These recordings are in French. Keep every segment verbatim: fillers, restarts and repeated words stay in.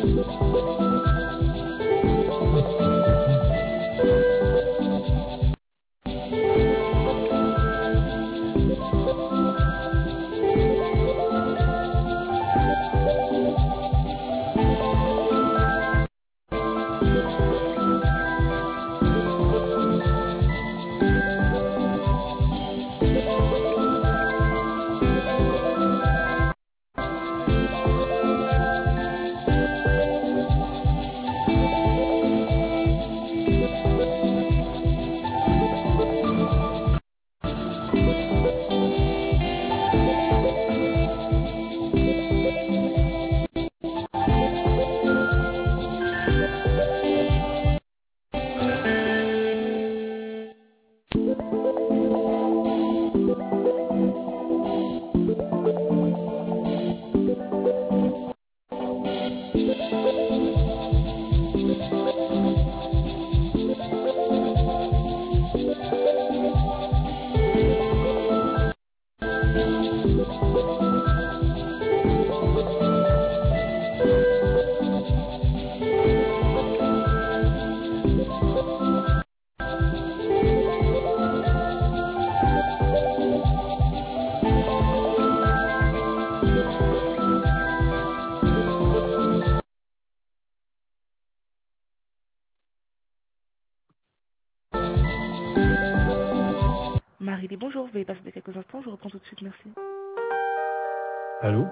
Marie dit bonjour, veuillez passer quelques instants, je reprends tout de suite, merci. Allô?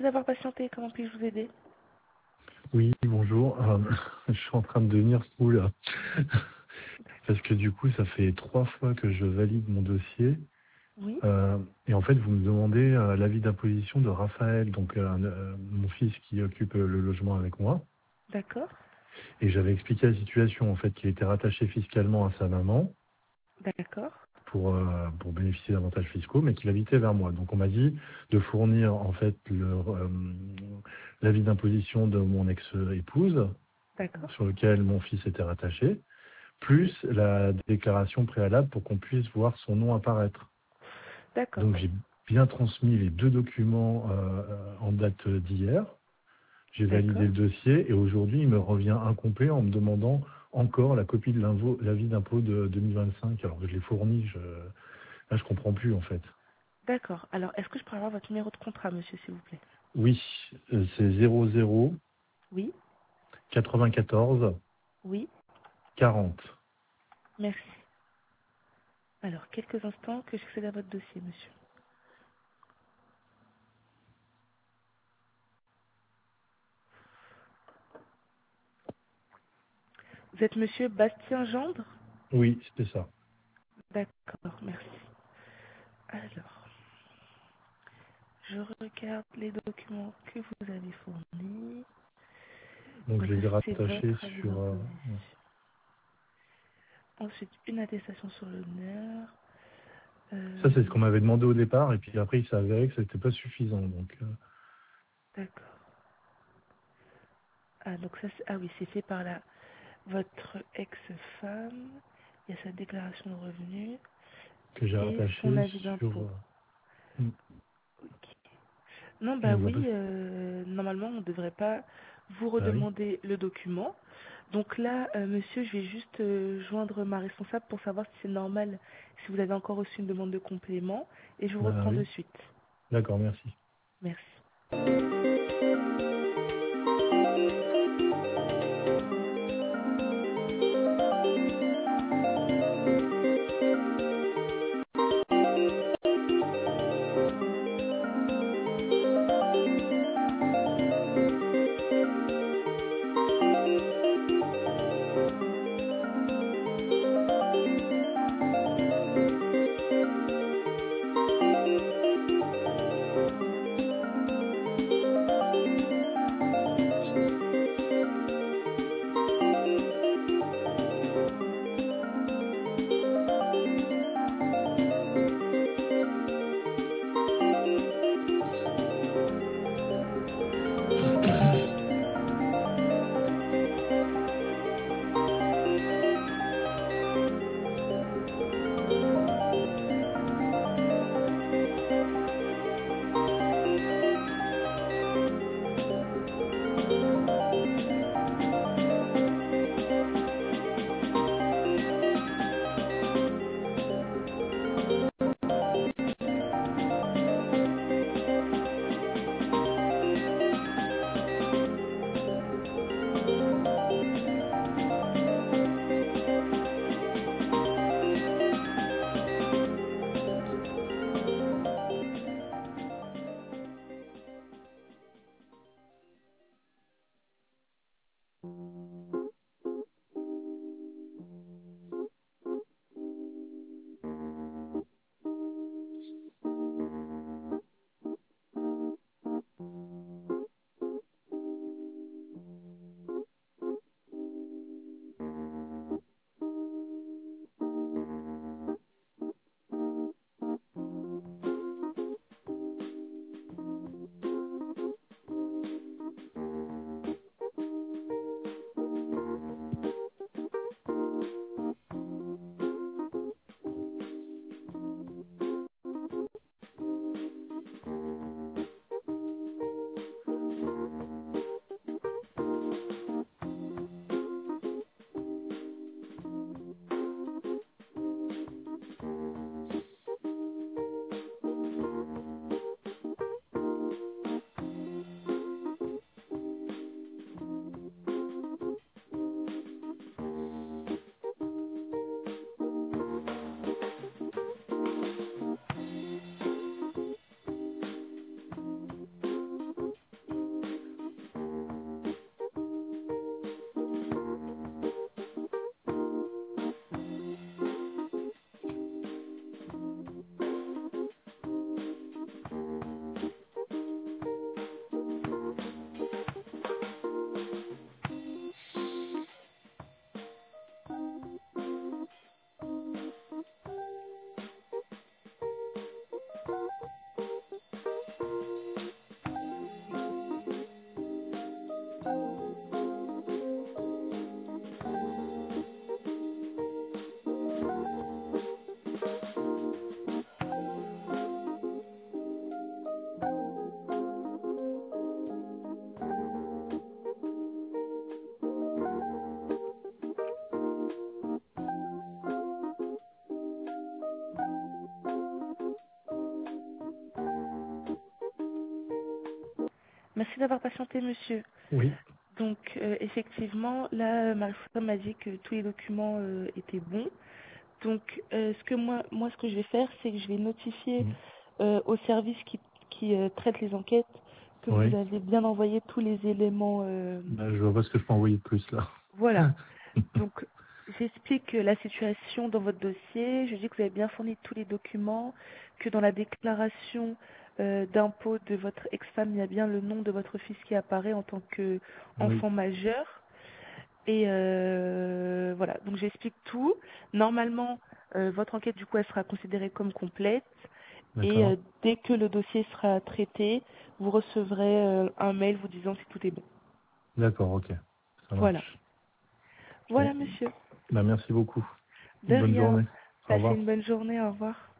Merci d'avoir patienté. Comment puis-je vous aider? Oui, bonjour. Euh, je suis en train de devenir fou là. Parce que du coup, ça fait trois fois que je valide mon dossier. Oui, Euh, et en fait, vous me demandez euh, l'avis d'imposition de Raphaël, donc euh, euh, mon fils qui occupe euh, le logement avec moi. d'accord, Et j'avais expliqué la situation, en fait, qu'il était rattaché fiscalement à sa maman d'accord, pour, euh, pour bénéficier d'avantages fiscaux, mais qu'il habitait vers moi. Donc on m'a dit de fournir en fait le, euh, l'avis d'imposition de mon ex-épouse, d'accord, sur lequel mon fils était rattaché, plus la déclaration préalable pour qu'on puisse voir son nom apparaître. Donc d'accord, j'ai bien transmis les deux documents euh, en date d'hier. J'ai validé d'accord, le dossier et aujourd'hui il me revient incomplet en me demandant encore la copie de l'invo- l'avis d'impôt de deux mille vingt-cinq alors que je l'ai fourni. Je, là je comprends plus en fait. d'accord. Alors, est-ce que je pourrais avoir votre numéro de contrat, monsieur, s'il vous plaît? Oui, euh, c'est zéro zéro Oui, quatre-vingt-quatorze oui, quarante. merci. Alors, quelques instants que j'accède à votre dossier, monsieur. Vous êtes monsieur Bastien Gendre? Oui, c'était ça. D'accord, merci. Alors, je regarde les documents que vous avez fournis. Donc Donc, je ça, les ai c'est rattachés votre avis sur... euh, d'imposition. Ensuite, une attestation sur l'honneur. ça c'est ce Euh, qu'on m'avait demandé au départ et puis après il s'est avéré que c'était pas suffisant. Donc euh, d'accord. Ah, donc ça, c'est- ah oui, c'est fait par la, votre ex-femme. Il y a sa déclaration de revenus que j'ai et son rattaché avis sur... d'impôt. euh, Ok. Non, et bah on voit pas... oui, euh, normalement, on ne devrait pas vous Ah oui. redemander le document. Donc là, euh, monsieur, je vais juste euh, joindre ma responsable pour savoir si c'est normal, si vous avez encore reçu une demande de complément, et je vous Ah reprends de oui. suite. D'accord, merci. Merci. Merci d'avoir patienté, monsieur. Oui. Donc, euh, effectivement, là, Marie-Françoise m'a dit que tous les documents euh, étaient bons. Donc, euh, ce que moi, moi, ce que je vais faire, c'est que je vais notifier Mm. euh, au service qui, qui euh, traite les enquêtes que vous Oui. avez bien envoyé tous les éléments. euh, Bah, je vois pas ce que je peux envoyer de plus là. Voilà. Donc, j'explique la situation dans votre dossier. Je dis que vous avez bien fourni tous les documents, que dans la déclaration euh, d'impôt de votre ex-femme, il y a bien le nom de votre fils qui apparaît en tant Oui. qu'enfant majeur. Et euh, voilà, donc j'explique tout. Normalement, euh, votre enquête, du coup, elle sera considérée comme complète. Et euh, D'accord. dès que le dossier sera traité, vous recevrez euh, un mail vous disant si tout est bon. D'accord, ok. Ça Voilà. marche. Voilà, Bon. monsieur. Bah, merci beaucoup. De Bonne rien. journée. Au Passez revoir. une bonne journée. Au revoir.